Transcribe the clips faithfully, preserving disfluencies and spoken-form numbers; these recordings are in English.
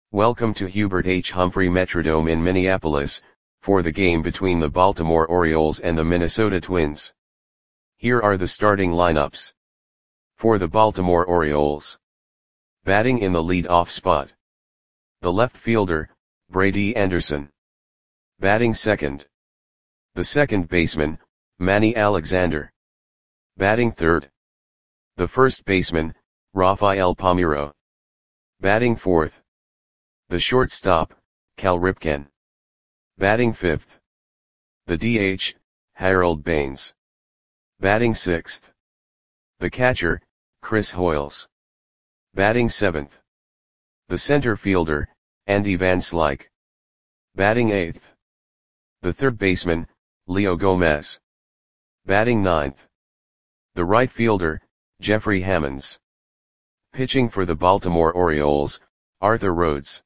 Welcome to Hubert H. Humphrey Metrodome in Minneapolis, for the game between the Baltimore Orioles and the Minnesota Twins. Here are the starting lineups. For the Baltimore Orioles. Batting in the lead-off spot. The left fielder, Brady Anderson. Batting second. The second baseman, Manny Alexander. Batting third. The first baseman, Rafael Palmeiro. Batting fourth. The shortstop, Cal Ripken. Batting fifth. The D H, Harold Baines. Batting sixth. The catcher, Chris Hoiles. Batting seventh. The center fielder, Andy Van Slyke. Batting eighth. The third baseman, Leo Gomez. Batting ninth. The right fielder, Jeffrey Hammonds. Pitching for the Baltimore Orioles, Arthur Rhodes.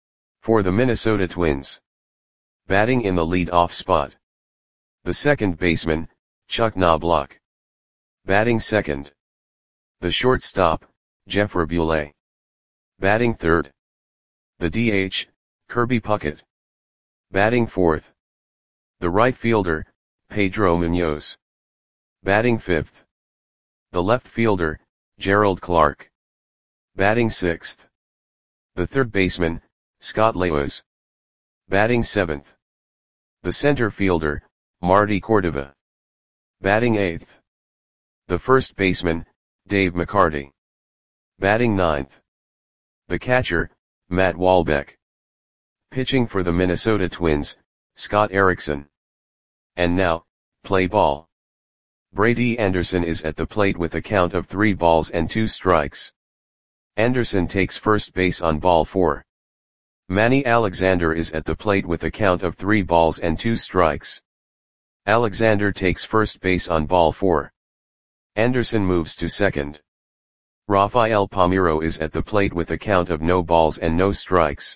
For the Minnesota Twins. Batting in the lead-off spot. The second baseman, Chuck Knobloch. Batting second. The shortstop, Jeff Raboulet. Batting third. The D H, Kirby Puckett. Batting fourth. The right fielder, Pedro Munoz. Batting fifth. The left fielder, Gerald Clark. Batting sixth. The third baseman, Scott Leos. Batting seventh. The center fielder, Marty Cordova. Batting eighth. The first baseman, Dave McCarty. Batting ninth. The catcher, Matt Walbeck. Pitching for the Minnesota Twins, Scott Erickson. And now, play ball. Brady Anderson is at the plate with a count of three balls and two strikes. Anderson takes first base on ball four. Manny Alexander is at the plate with a count of three balls and two strikes. Alexander takes first base on ball four. Anderson moves to second. Rafael Palmeiro is at the plate with a count of no balls and no strikes.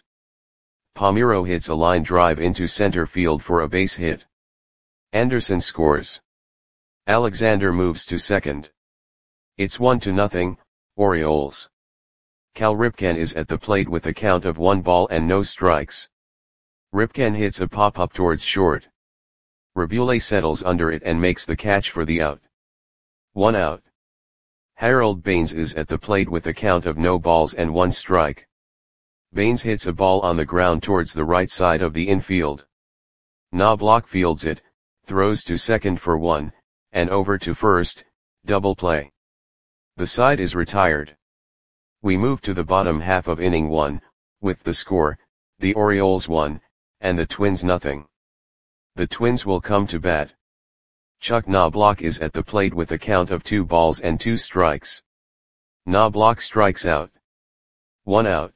Palmeiro hits a line drive into center field for a base hit. Anderson scores. Alexander moves to second. It's one to nothing, Orioles. Cal Ripken is at the plate with a count of one ball and no strikes. Ripken hits a pop-up towards short. Raboulet settles under it and makes the catch for the out. One out. Harold Baines is at the plate with a count of no balls and one strike. Baines hits a ball on the ground towards the right side of the infield. Knobloch fields it, throws to second for one, and over to first, double play. The side is retired. We move to the bottom half of inning one, with the score, the Orioles one, and the Twins nothing. The Twins will come to bat. Chuck Knobloch is at the plate with a count of two balls and two strikes. Knobloch strikes out. One out.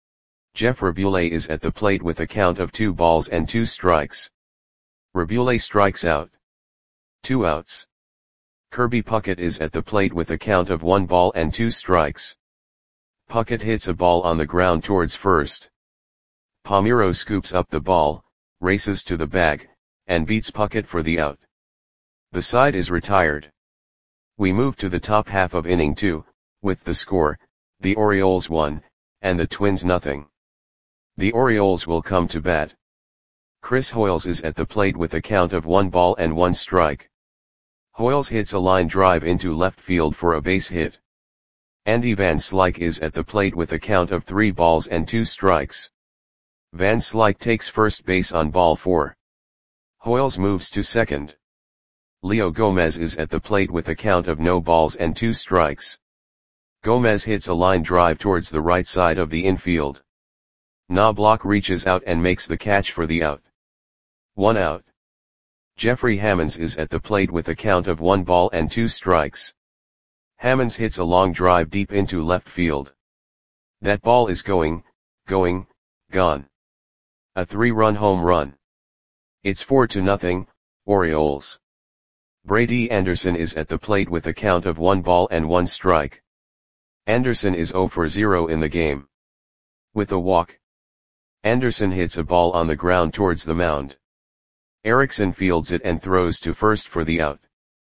Jeff Raboulet is at the plate with a count of two balls and two strikes. Raboulet strikes out. Two outs. Kirby Puckett is at the plate with a count of one ball and two strikes. Puckett hits a ball on the ground towards first. Palmeiro scoops up the ball, races to the bag, and beats Puckett for the out. The side is retired. We move to the top half of inning two, with the score, the Orioles one, and the Twins nothing. The Orioles will come to bat. Chris Hoiles is at the plate with a count of one ball and one strike. Hoiles hits a line drive into left field for a base hit. Andy Van Slyke is at the plate with a count of three balls and two strikes. Van Slyke takes first base on ball four. Hoiles moves to second. Leo Gomez is at the plate with a count of no balls and two strikes. Gomez hits a line drive towards the right side of the infield. Knobloch reaches out and makes the catch for the out. One out. Jeffrey Hammonds is at the plate with a count of one ball and two strikes. Hammonds hits a long drive deep into left field. That ball is going, going, gone. A three-run home run. It's four to nothing, Orioles. Brady Anderson is at the plate with a count of one ball and one strike. Anderson is zero for zero in the game. With a walk. Anderson hits a ball on the ground towards the mound. Erickson fields it and throws to first for the out.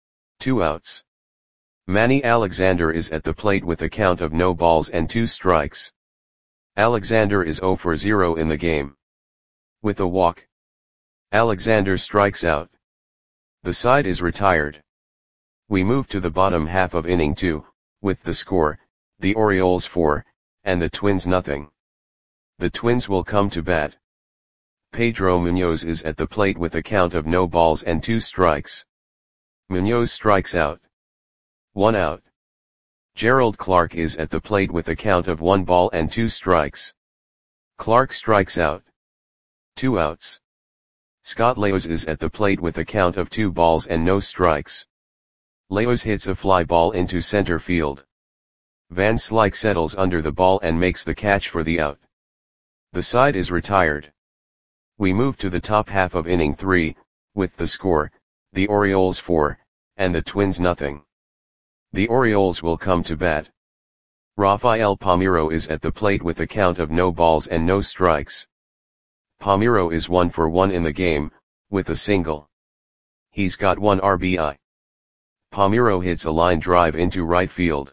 Two outs. Manny Alexander is at the plate with a count of no balls and two strikes. Alexander is zero for zero in the game. With a walk, Alexander strikes out. The side is retired. We move to the bottom half of inning two, with the score, the Orioles four, and the Twins nothing. The Twins will come to bat. Pedro Munoz is at the plate with a count of no balls and two strikes. Munoz strikes out. One out. Gerald Clark is at the plate with a count of one ball and two strikes. Clark strikes out. Two outs. Scott Leos is at the plate with a count of two balls and no strikes. Leos hits a fly ball into center field. Van Slyke settles under the ball and makes the catch for the out. The side is retired. We move to the top half of inning three, with the score, the Orioles four, and the Twins nothing. The Orioles will come to bat. Rafael Palmeiro is at the plate with a count of no balls and no strikes. Palmeiro is one for one in the game, with a single. He's got one R B I. Palmeiro hits a line drive into right field.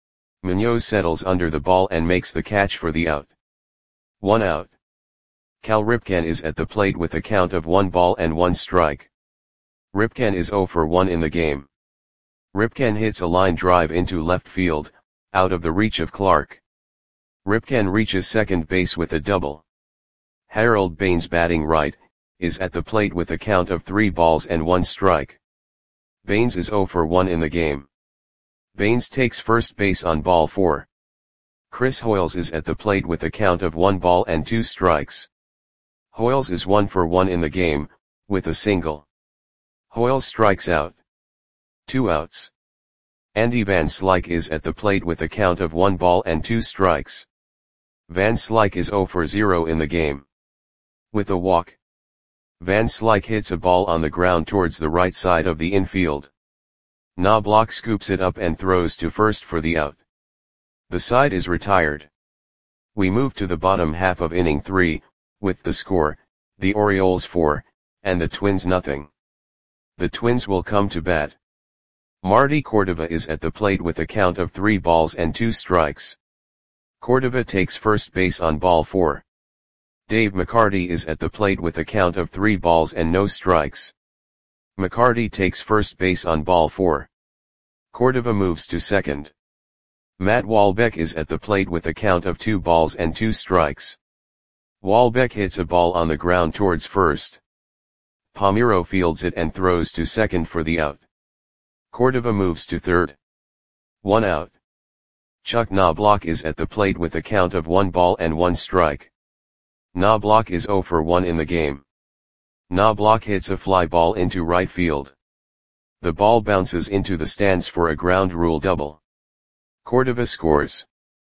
Munoz settles under the ball and makes the catch for the out. One out. Cal Ripken is at the plate with a count of one ball and one strike. Ripken is zero for one in the game. Ripken hits a line drive into left field, out of the reach of Clark. Ripken reaches second base with a double. Harold Baines, batting right, is at the plate with a count of three balls and one strike. Baines is zero for one in the game. Baines takes first base on ball four. Chris Hoiles is at the plate with a count of one ball and two strikes. Hoiles is one for one in the game, with a single. Hoiles strikes out. Two outs. Andy Van Slyke is at the plate with a count of one ball and two strikes. Van Slyke is zero for zero in the game. With a walk, Van Slyke hits a ball on the ground towards the right side of the infield. Knobloch scoops it up and throws to first for the out. The side is retired. We move to the bottom half of inning three, with the score, the Orioles four, and the Twins nothing. The Twins will come to bat. Marty Cordova is at the plate with a count of three balls and two strikes. Cordova takes first base on ball four. Dave McCarty is at the plate with a count of three balls and no strikes. McCarty takes first base on ball four. Cordova moves to second. Matt Walbeck is at the plate with a count of two balls and two strikes. Walbeck hits a ball on the ground towards first. Palmeiro fields it and throws to second for the out. Cordova moves to third. One out. Chuck Knobloch is at the plate with a count of one ball and one strike. Knobloch is zero for one in the game. Knobloch hits a fly ball into right field. The ball bounces into the stands for a ground rule double. Cordova scores.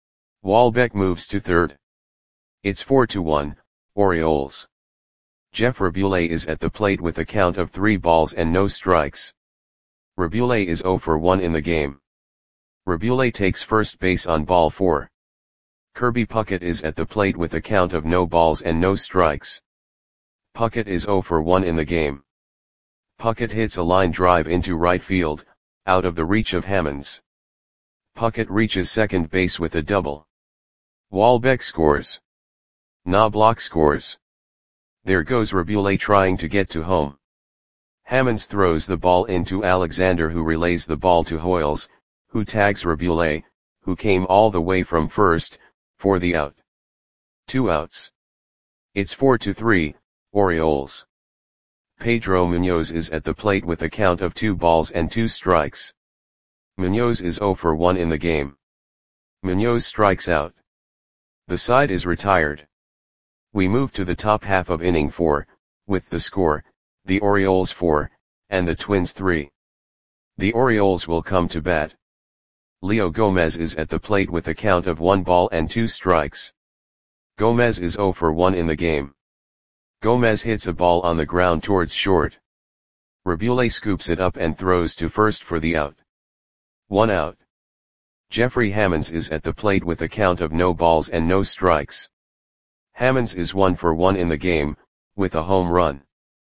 Walbeck moves to third. It's four to one, Orioles. Jeff Rabule is at the plate with a count of three balls and no strikes. Rabule is zero for one in the game. Rabule takes first base on ball four. Kirby Puckett is at the plate with a count of no balls and no strikes. Puckett is zero for one in the game. Puckett hits a line drive into right field, out of the reach of Hammonds. Puckett reaches second base with a double. Walbeck scores. Knobloch scores. There goes Rabule trying to get to home. Hammonds throws the ball into Alexander, who relays the ball to Hoiles, who tags Rabule, who came all the way from first, for the out. Two outs. It's four to three, Orioles. Pedro Munoz is at the plate with a count of two balls and two strikes. Munoz is zero for one in the game. Munoz strikes out. The side is retired. We move to the top half of inning four, with the score, the Orioles four, and the Twins three. The Orioles will come to bat. Leo Gomez is at the plate with a count of one ball and two strikes. Gomez is zero for one in the game. Gomez hits a ball on the ground towards short. Rabule scoops it up and throws to first for the out. One out. Jeffrey Hammonds is at the plate with a count of no balls and no strikes. Hammonds is one for one in the game, with a home run.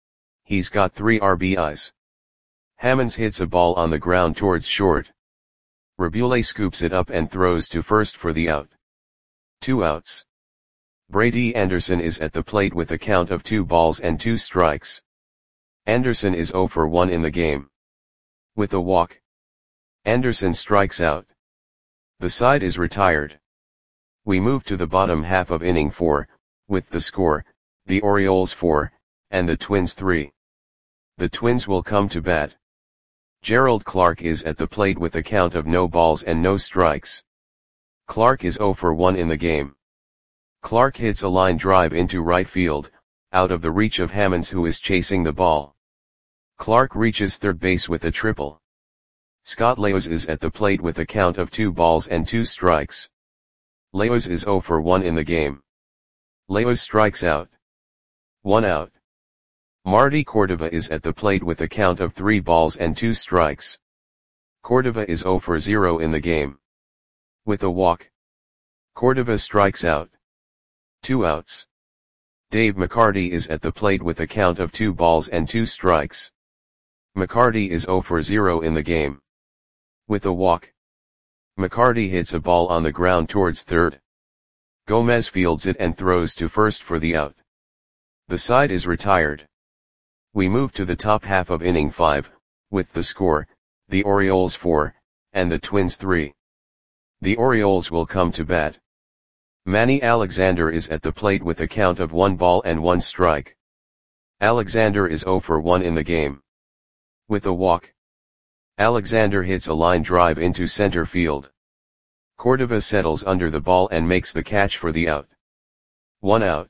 He's got three R B Is. Hammonds hits a ball on the ground towards short. Rabule scoops it up and throws to first for the out. Two outs. Brady Anderson is at the plate with a count of two balls and two strikes. Anderson is zero for one in the game. With a walk, Anderson strikes out. The side is retired. We move to the bottom half of inning four, with the score, the Orioles four, and the Twins three. The Twins will come to bat. Gerald Clark is at the plate with a count of no balls and no strikes. Clark is zero for one in the game. Clark hits a line drive into right field, out of the reach of Hammonds, who is chasing the ball. Clark reaches third base with a triple. Scott Leos is at the plate with a count of two balls and two strikes. Leos is zero for one in the game. Leos strikes out. One out. Marty Cordova is at the plate with a count of three balls and two strikes. Cordova is zero for zero in the game. With a walk, Cordova strikes out. Two outs. Dave McCarty is at the plate with a count of two balls and two strikes. McCarty is zero for zero in the game. With a walk, McCarty hits a ball on the ground towards third. Gomez fields it and throws to first for the out. The side is retired. We move to the top half of inning five, with the score, the Orioles four, and the Twins three. The Orioles will come to bat. Manny Alexander is at the plate with a count of one ball and one strike. Alexander is zero for one in the game. With a walk, Alexander hits a line drive into center field. Cordova settles under the ball and makes the catch for the out. One out.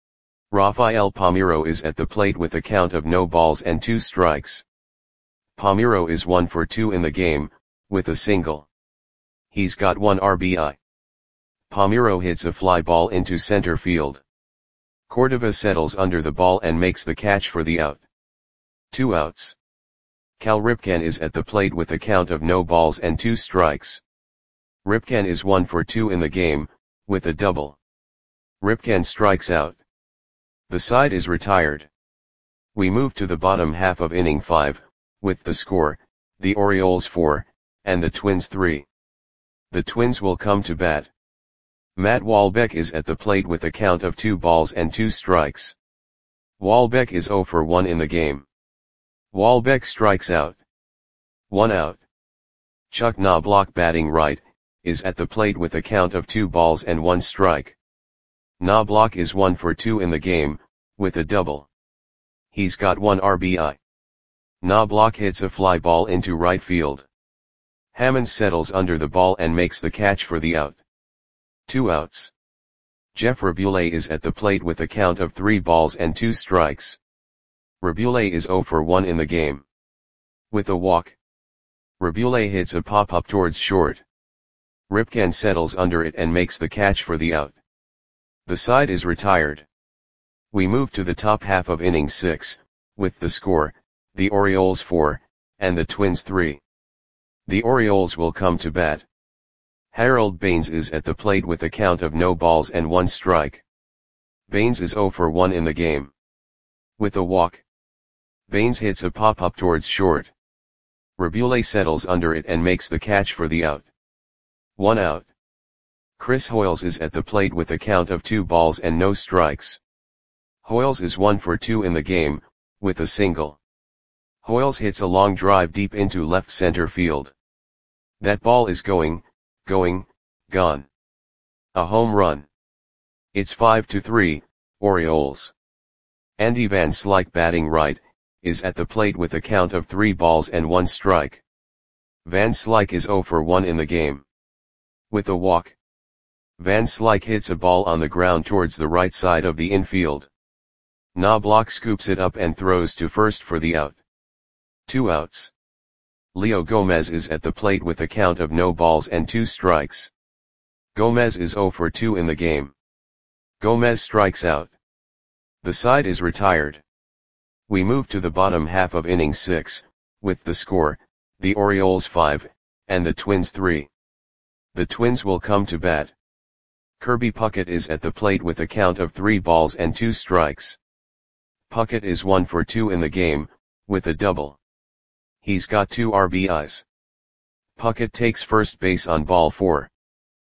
Rafael Palmeiro is at the plate with a count of no balls and two strikes. Palmeiro is one for two in the game, with a single. He's got one R B I. Palmeiro hits a fly ball into center field. Cordova settles under the ball and makes the catch for the out. Two outs. Cal Ripken is at the plate with a count of no balls and two strikes. Ripken is one for two in the game, with a double. Ripken strikes out. The side is retired. We move to the bottom half of inning five, with the score, the Orioles four, and the Twins three. The Twins will come to bat. Matt Walbeck is at the plate with a count of two balls and two strikes. Walbeck is zero for one in the game. Walbeck strikes out. One out. Chuck Knobloch, batting right, is at the plate with a count of two balls and one strike. Knobloch is one for two in the game, with a double. He's got one R B I. Knobloch hits a fly ball into right field. Hammond settles under the ball and makes the catch for the out. Two outs. Jeff Rabule is at the plate with a count of three balls and two strikes. Rabule is zero for one in the game. With a walk, Rabule hits a pop-up towards short. Ripken settles under it and makes the catch for the out. The side is retired. We move to the top half of inning six, with the score, the Orioles four, and the Twins three. The Orioles will come to bat. Harold Baines is at the plate with a count of no balls and one strike. Baines is zero for one in the game. With a walk, Baines hits a pop-up towards short. Rabule settles under it and makes the catch for the out. One out. Chris Hoiles is at the plate with a count of two balls and no strikes. Hoiles is one for two in the game, with a single. Hoiles hits a long drive deep into left center field. That ball is going, going, gone. A home run. It's five to three, Orioles. Andy Van Slyke, batting right, is at the plate with a count of three balls and one strike. Van Slyke is zero for one in the game. With a walk, Van Slyke hits a ball on the ground towards the right side of the infield. Knobloch scoops it up and throws to first for the out. Two outs. Leo Gomez is at the plate with a count of no balls and two strikes. Gomez is zero for two in the game. Gomez strikes out. The side is retired. We move to the bottom half of inning six, with the score, the Orioles five, and the Twins three. The Twins will come to bat. Kirby Puckett is at the plate with a count of three balls and two strikes. Puckett is one for two in the game, with a double. He's got two R B Is. Puckett takes first base on ball four.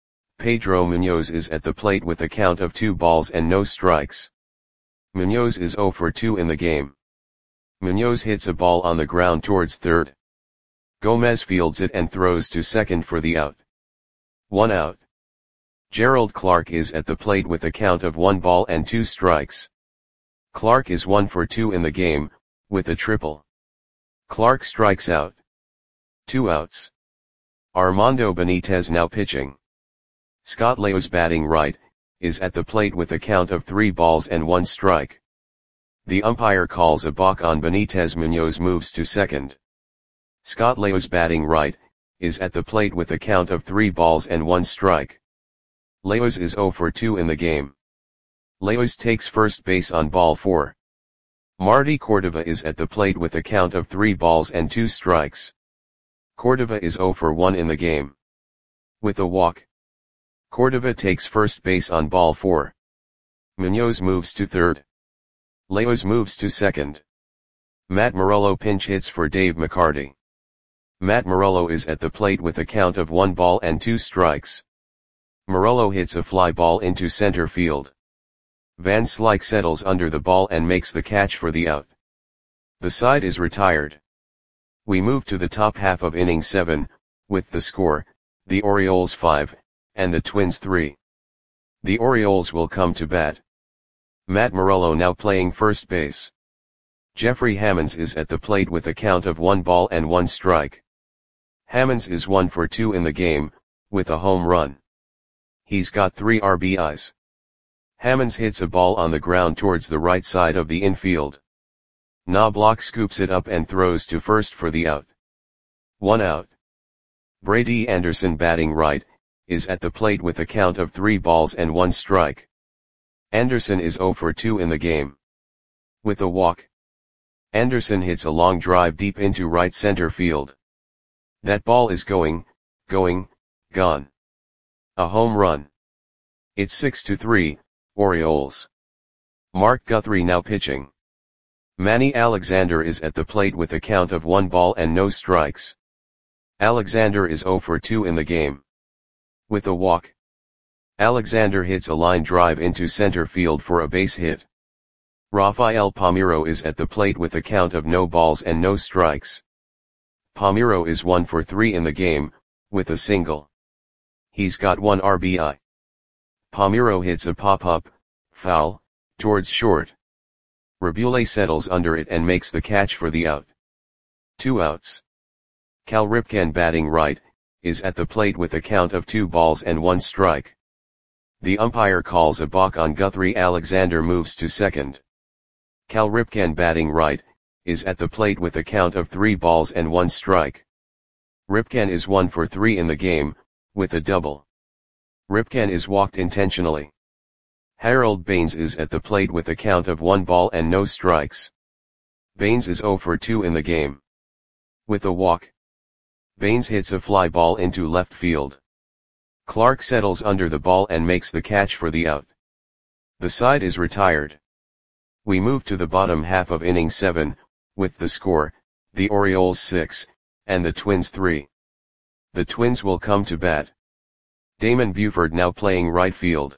Pedro Munoz is at the plate with a count of two balls and no strikes. Munoz is zero for two in the game. Munoz hits a ball on the ground towards third. Gomez fields it and throws to second for the out. One out. Gerald Clark is at the plate with a count of one ball and two strikes. Clark is one for two in the game, with a triple. Clark strikes out. Two outs. Armando Benitez now pitching. Scott Leos batting right, is at the plate with a count of three balls and one strike. The umpire calls a balk on Benitez. Munoz moves to second. Scott Leos batting right, is at the plate with a count of three balls and one strike. Leos is zero for two in the game. Leos takes first base on ball four. Marty Cordova is at the plate with a count of three balls and two strikes. Cordova is zero for one in the game. With a walk. Cordova takes first base on ball four. Munoz moves to third. Leos moves to second. Matt Morello pinch hits for Dave McCarty. Matt Morello is at the plate with a count of one ball and two strikes. Morello hits a fly ball into center field. Van Slyke settles under the ball and makes the catch for the out. The side is retired. We move to the top half of inning seven, with the score, the Orioles five, and the Twins three. The Orioles will come to bat. Matt Morello now playing first base. Jeffrey Hammonds is at the plate with a count of one ball and one strike. Hammonds is one for two in the game, with a home run. He's got three R B Is. Hammonds hits a ball on the ground towards the right side of the infield. Knobloch scoops it up and throws to first for the out. One out. Brady Anderson batting right, is at the plate with a count of three balls and one strike. Anderson is zero for two in the game. With a walk. Anderson hits a long drive deep into right center field. That ball is going, going, gone. A home run. It's six to three, Orioles. Mark Guthrie now pitching. Manny Alexander is at the plate with a count of one ball and no strikes. Alexander is zero for two in the game. With a walk. Alexander hits a line drive into center field for a base hit. Rafael Palmeiro is at the plate with a count of no balls and no strikes. Palmeiro is one for three in the game, with a single. He's got one R B I. Palmeiro hits a pop-up, foul, towards short. Rabule settles under it and makes the catch for the out. Two outs. Cal Ripken batting right, is at the plate with a count of two balls and one strike. The umpire calls a balk on Guthrie. Alexander moves to second. Cal Ripken batting right, is at the plate with a count of three balls and one strike. Ripken is one for three in the game, with a double. Ripken is walked intentionally. Harold Baines is at the plate with a count of one ball and no strikes. Baines is zero for two in the game. With a walk. Baines hits a fly ball into left field. Clark settles under the ball and makes the catch for the out. The side is retired. We move to the bottom half of inning seven, with the score, the Orioles six, and the Twins three. The Twins will come to bat. Damon Buford now playing right field.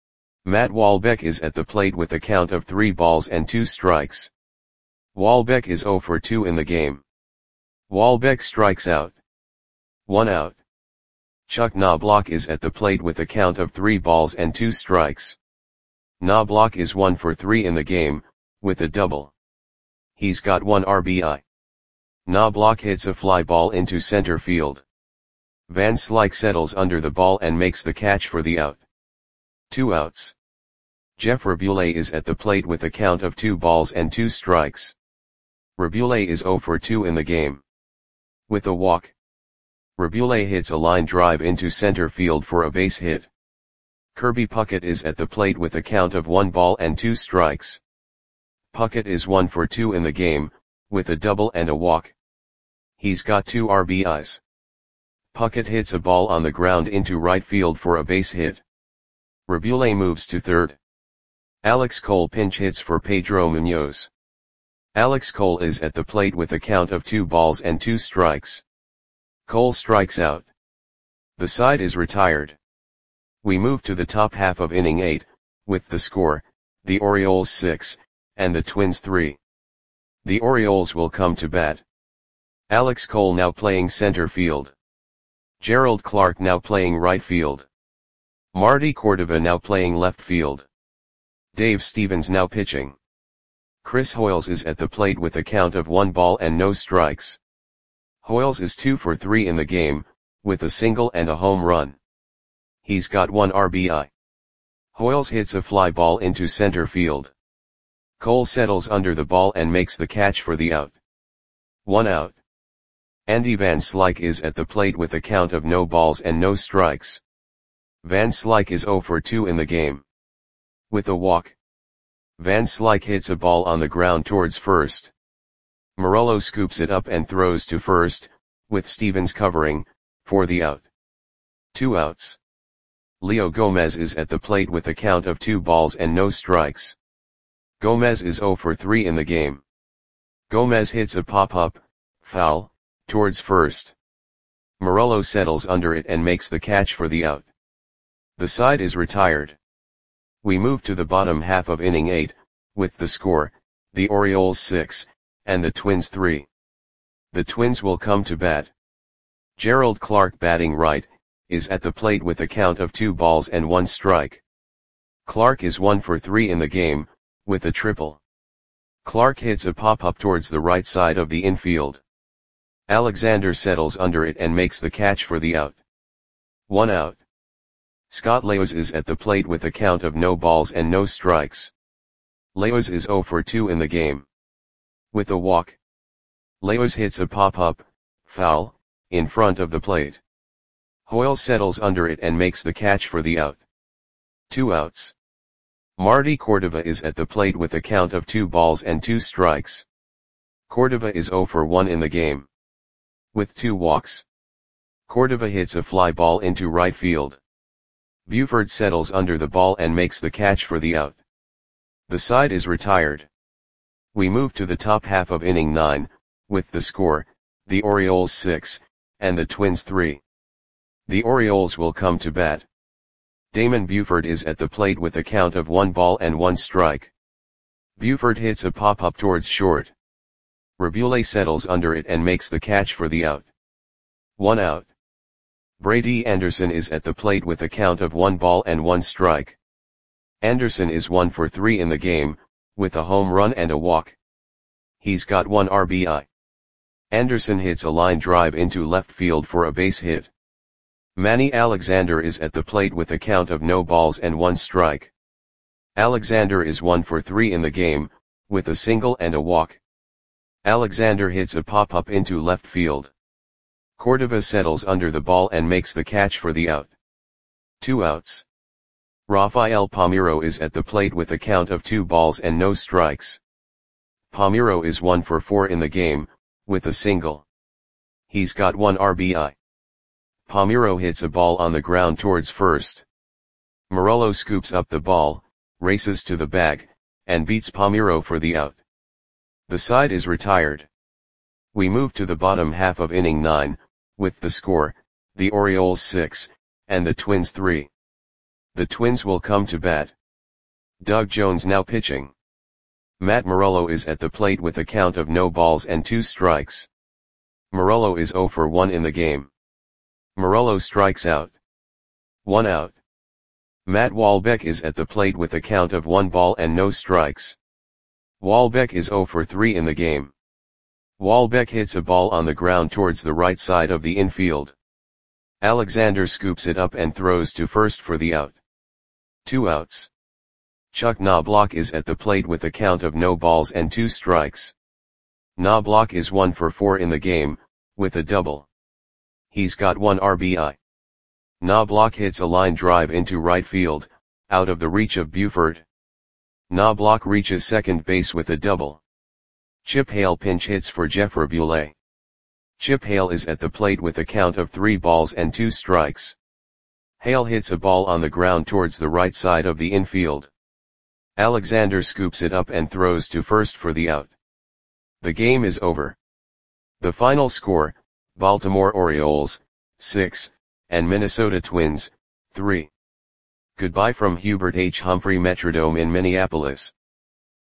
Matt Walbeck is at the plate with a count of three balls and two strikes. Walbeck is zero for two in the game. Walbeck strikes out. One out. Chuck Knobloch is at the plate with a count of three balls and two strikes. Knobloch is one for three in the game, with a double. He's got one R B I. Knobloch hits a fly ball into center field. Van Slyke settles under the ball and makes the catch for the out. Two outs. Jeff Rabule is at the plate with a count of two balls and two strikes. Rabule is zero for two in the game. With a walk. Rabule hits a line drive into center field for a base hit. Kirby Puckett is at the plate with a count of one ball and two strikes. Puckett is one for two in the game, with a double and a walk. He's got two R B Is. Puckett hits a ball on the ground into right field for a base hit. Rabule moves to third. Alex Cole pinch hits for Pedro Munoz. Alex Cole is at the plate with a count of two balls and two strikes. Cole strikes out. The side is retired. We move to the top half of inning eight, with the score, the Orioles six, and the Twins three. The Orioles will come to bat. Alex Cole now playing center field. Gerald Clark now playing right field. Marty Cordova now playing left field. Dave Stevens now pitching. Chris Hoiles is at the plate with a count of one ball and no strikes. Hoiles is two for three in the game, with a single and a home run. He's got one R B I. Hoiles hits a fly ball into center field. Cole settles under the ball and makes the catch for the out. One out. Andy Van Slyke is at the plate with a count of no balls and no strikes. Van Slyke is zero for two in the game. With a walk. Van Slyke hits a ball on the ground towards first. Morello scoops it up and throws to first, with Stevens covering, for the out. Two outs. Leo Gomez is at the plate with a count of two balls and no strikes. Gomez is zero for three in the game. Gomez hits a pop-up, foul, towards first. Morello settles under it and makes the catch for the out. The side is retired. We move to the bottom half of inning eight, with the score, the Orioles six, and the Twins three. The Twins will come to bat. Gerald Clark batting right, is at the plate with a count of two balls and one strike. Clark is one for three in the game, with a triple. Clark hits a pop-up towards the right side of the infield. Alexander settles under it and makes the catch for the out. One out. Scott Leos is at the plate with a count of no balls and no strikes. Leos is zero for two in the game. With a walk. Leos hits a pop-up, foul, in front of the plate. Hoiles settles under it and makes the catch for the out. Two outs. Marty Cordova is at the plate with a count of two balls and two strikes. Cordova is zero for one in the game. With two walks. Cordova hits a fly ball into right field. Buford settles under the ball and makes the catch for the out. The side is retired. We move to the top half of inning nine, with the score, the Orioles six, and the Twins three. The Orioles will come to bat. Damon Buford is at the plate with a count of one ball and one strike. Buford hits a pop-up towards short. Rabule settles under it and makes the catch for the out. One out. Brady Anderson is at the plate with a count of one ball and one strike. Anderson is one for three in the game, with a home run and a walk. He's got one R B I. Anderson hits a line drive into left field for a base hit. Manny Alexander is at the plate with a count of no balls and one strike. Alexander is one for three in the game, with a single and a walk. Alexander hits a pop-up into left field. Cordova settles under the ball and makes the catch for the out. Two outs. Rafael Palmeiro is at the plate with a count of two balls and no strikes. Palmeiro is one for four in the game, with a single. He's got one R B I. Palmeiro hits a ball on the ground towards first. Morello scoops up the ball, races to the bag, and beats Palmeiro for the out. The side is retired. We move to the bottom half of inning nine, with the score, the Orioles six, and the Twins three. The Twins will come to bat. Doug Jones now pitching. Matt Morello is at the plate with a count of no balls and two strikes. Morello is zero for one in the game. Morello strikes out. One out. Matt Walbeck is at the plate with a count of one ball and no strikes. Walbeck is zero for three in the game. Walbeck hits a ball on the ground towards the right side of the infield. Alexander scoops it up and throws to first for the out. Two outs. Chuck Knobloch is at the plate with a count of no balls and two strikes. Knobloch is one for four in the game, with a double. He's got one R B I. Knobloch hits a line drive into right field, out of the reach of Buford. Knobloch reaches second base with a double. Chip Hale pinch hits for Jeff Rabule. Chip Hale is at the plate with a count of three balls and two strikes. Hale hits a ball on the ground towards the right side of the infield. Alexander scoops it up and throws to first for the out. The game is over. The final score, Baltimore Orioles, six, and Minnesota Twins, three. Goodbye from Hubert H. Humphrey Metrodome in Minneapolis.